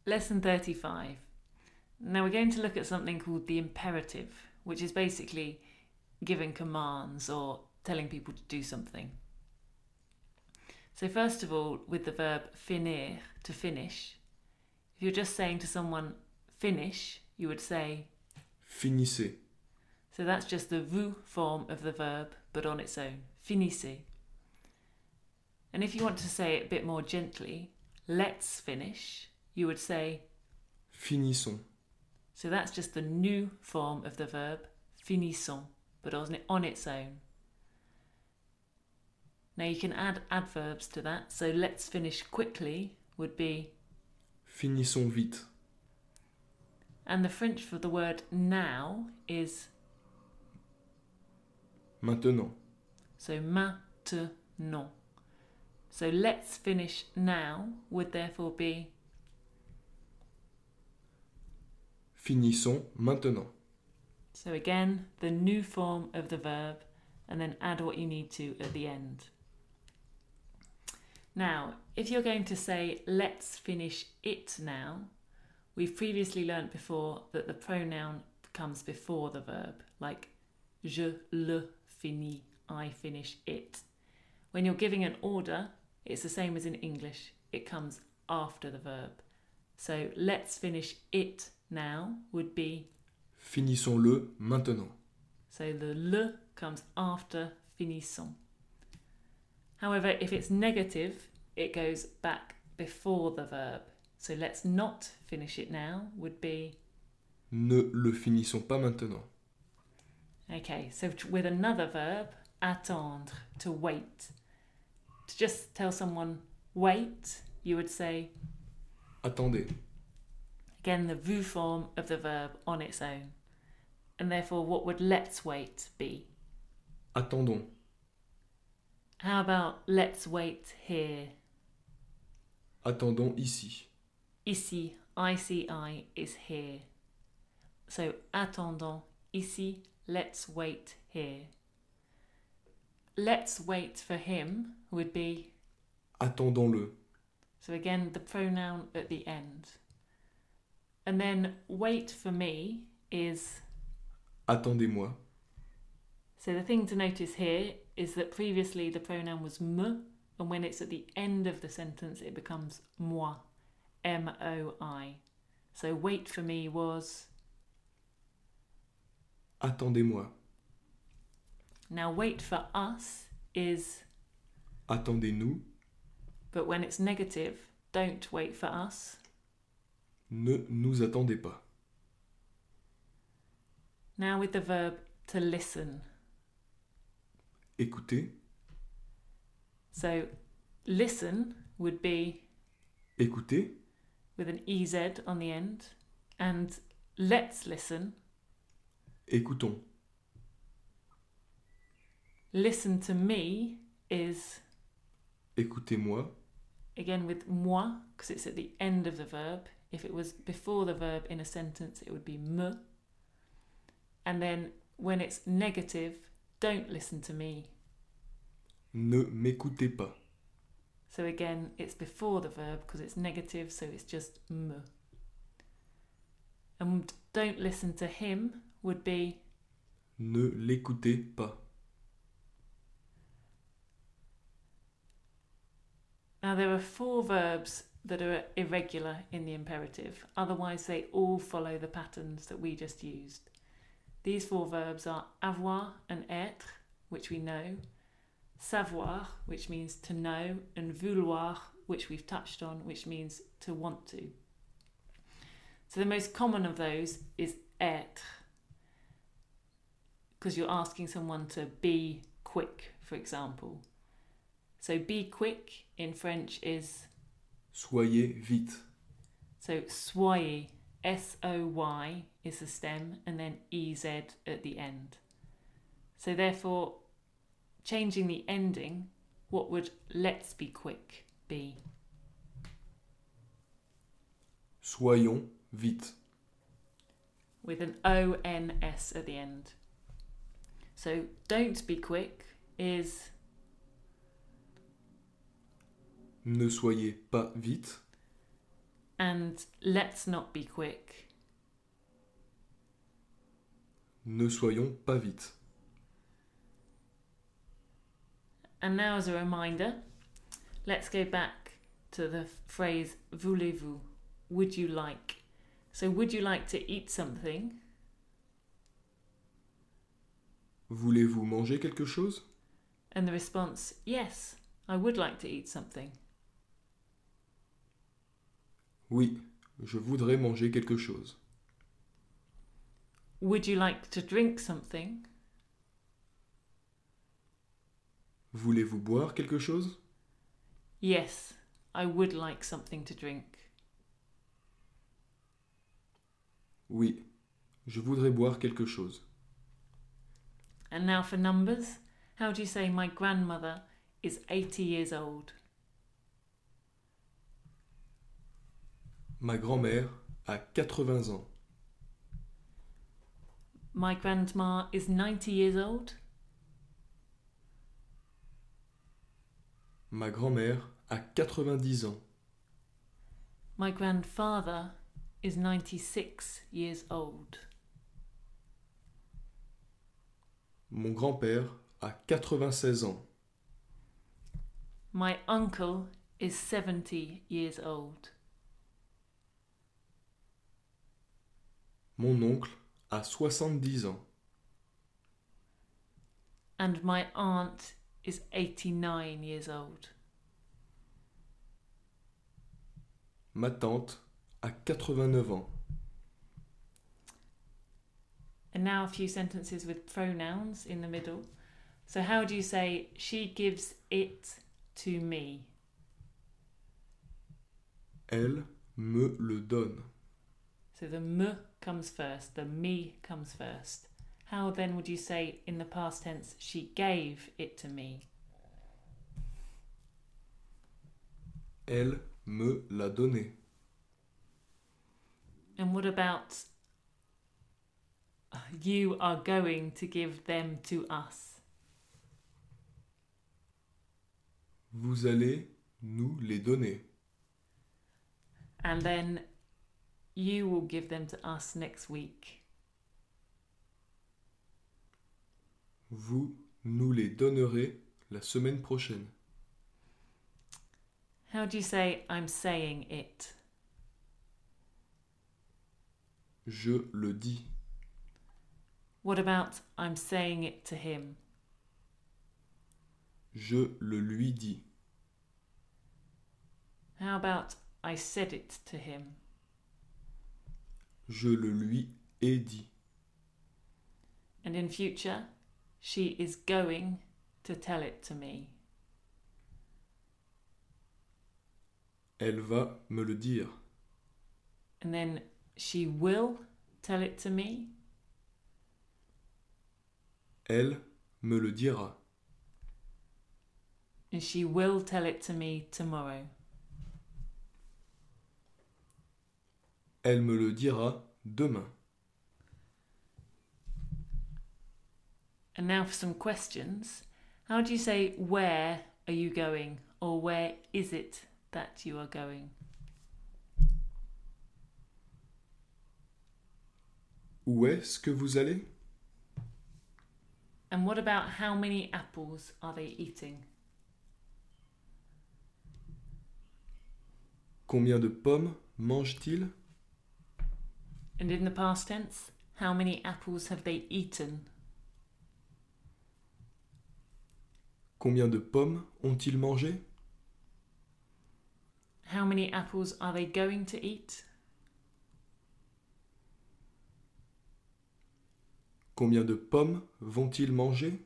Lesson 35. Now we're going to look at something called the imperative, which is basically giving commands or telling people to do something. So first of all, with the verb finir, to finish, if you're just saying to someone finish, you would say Finissez. So that's just the vous form of the verb, but on its own. Finissez. And if you want to say it a bit more gently, let's finish, you would say Finissons. So that's just the new form of the verb, finissons, but on its own. Now you can add adverbs to that. So let's finish quickly would be Finissons vite. And the French for the word now is Maintenant. So maintenant. So let's finish now would therefore be Finissons maintenant. So again, the new form of the verb, and then add what you need to at the end. Now, if you're going to say, let's finish it now, we've previously learnt before that the pronoun comes before the verb, like je le finis, I finish it. When you're giving an order, it's the same as in English. It comes after the verb. So let's finish it now would be Finissons-le maintenant. So the le comes after finissons. However, if it's negative, it goes back before the verb. So let's not finish it now would be Ne le finissons pas maintenant. Okay, so with another verb, attendre, to wait. To just tell someone wait, you would say Attendez. Again, the vous form of the verb on its own. And therefore, what would let's wait be? Attendons. How about let's wait here? Attendons ici. Ici, ICI is here. So, attendons ici, let's wait here. Let's wait for him would be Attendons-le. So again, the pronoun at the end. And then wait for me is Attendez-moi. So the thing to notice here is that previously the pronoun was me, and when it's at the end of the sentence it becomes moi, M-O-I. So wait for me was Attendez-moi. Now wait for us is Attendez-nous. But when it's negative, don't wait for us. Ne nous attendez pas. Now with the verb to listen. Écoutez. So listen would be Écoutez. with an EZ on the end, and let's listen. Écoutons. Listen to me is Écoutez-moi. again with moi because it's at the end of the verb. If it was before the verb in a sentence, it would be me. And then when it's negative, don't listen to me. Ne m'écoutez pas. So again, it's before the verb because it's negative, so it's just me. And don't listen to him would be Ne l'écoutez pas. Now there are 4 verbs that are irregular in the imperative. Otherwise they all follow the patterns that we just used. These 4 verbs are avoir and être, which we know, savoir, which means to know, and vouloir, which we've touched on, which means to want to. So the most common of those is être, because you're asking someone to be quick, for example. So be quick in French is Soyez vite. So soyez, S-O-Y is the stem, and then E-Z at the end. So therefore, changing the ending, what would let's be quick be? Soyons vite. With an O-N-S at the end. So don't be quick is Ne soyez pas vite. And let's not be quick. Ne soyons pas vite. And now, as a reminder, let's go back to the phrase voulez-vous? Would you like? So, would you like to eat something? Voulez-vous manger quelque chose? And the response, yes, I would like to eat something. Oui, je voudrais manger quelque chose. Would you like to drink something? Voulez-vous boire quelque chose? Yes, I would like something to drink. Oui, je voudrais boire quelque chose. And now for numbers. How do you say my grandmother is 80 years old? Ma grand-mère a 80 ans. My grandma is 90 years old. Ma grand-mère a 90 ans. My grandfather is 96 years old. Mon grand-père a 96 ans. My uncle is 70 years old. Mon oncle a 70 ans. And my aunt is 89 years old. Ma tante a 89 ans. And now a few sentences with pronouns in the middle. So how do you say she gives it to me? Elle me le donne. So the me comes first, the me comes first. How then would you say in the past tense, she gave it to me? Elle me l'a donné. And what about you are going to give them to us? Vous allez nous les donner. And then you will give them to us next week. Vous nous les donnerez la semaine prochaine. How do you say I'm saying it? Je le dis. What about I'm saying it to him? Je le lui dis. How about I said it to him? Je le lui ai dit. And in future, she is going to tell it to me. Elle va me le dire. And then she will tell it to me. Elle me le dira. And she will tell it to me tomorrow. Elle me le dira demain. And now for some questions. How do you say where are you going? Or where is it that you are going? Où est-ce que vous allez? And what about how many apples are they eating? Combien de pommes mange-t-il? And in the past tense, how many apples have they eaten? Combien de pommes ont-ils mangé? How many apples are they going to eat? Combien de pommes vont-ils manger?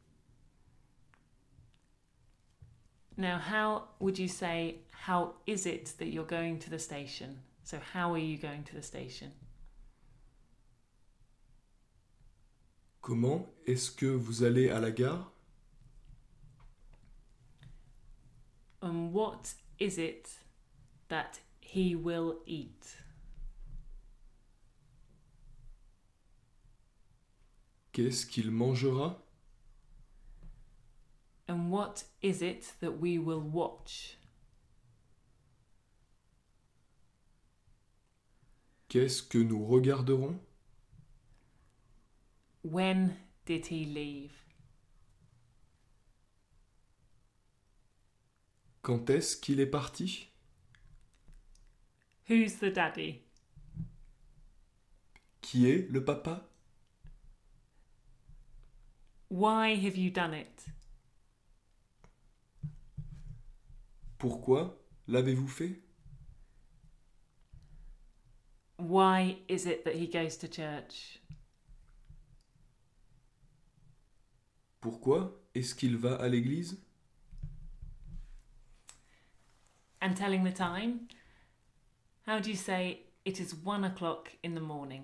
Now, how would you say, how is it that you're going to the station? So, how are you going to the station? Comment est-ce que vous allez à la gare? And what is it that he will eat? Qu'est-ce qu'il mangera? And what is it that we will watch? Qu'est-ce que nous regarderons? When did he leave? Quand est-ce qu'il est parti? Who's the daddy? Qui est le papa? Why have you done it? Pourquoi l'avez-vous fait? Why is it that he goes to church? Pourquoi est-ce qu'il va à l'église? And telling the time, how do you say it is 1 o'clock in the morning?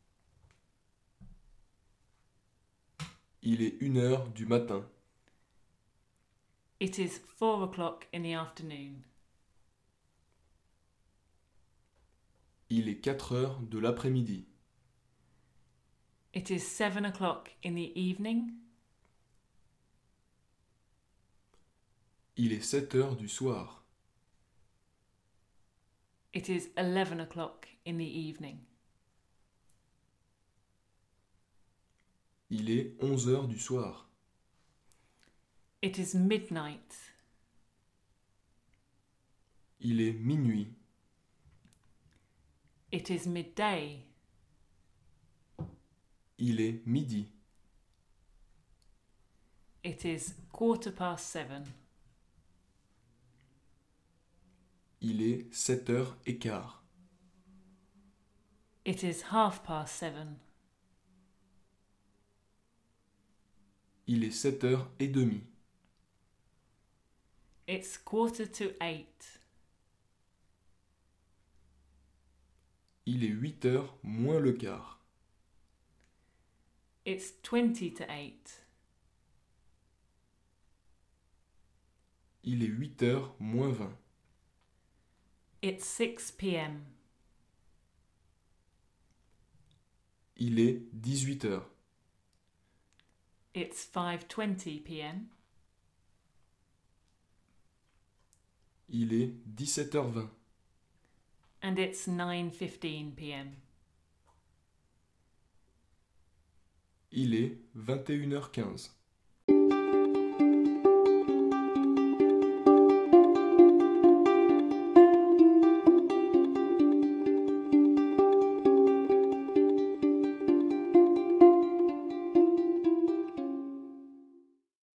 Il est 1h du matin. It is 4 o'clock in the afternoon. Il est 4h de l'après-midi. It is 7 o'clock in the evening. Il est 7h du soir. It is 11 o'clock in the evening. Il est 11h du soir. It is midnight. Il est minuit. It is midday. Il est midi. It is 7:15. Il est 7h15. It is 7:30. Il est 7h30. It's 7:45. Il est 8h moins le quart. It's 7:20. Il est 8h moins 20. It's 6 p.m. Il est 18h. It's 5:20 p.m. Il est 17h20. And it's 9:15 p.m. Il est 21h15.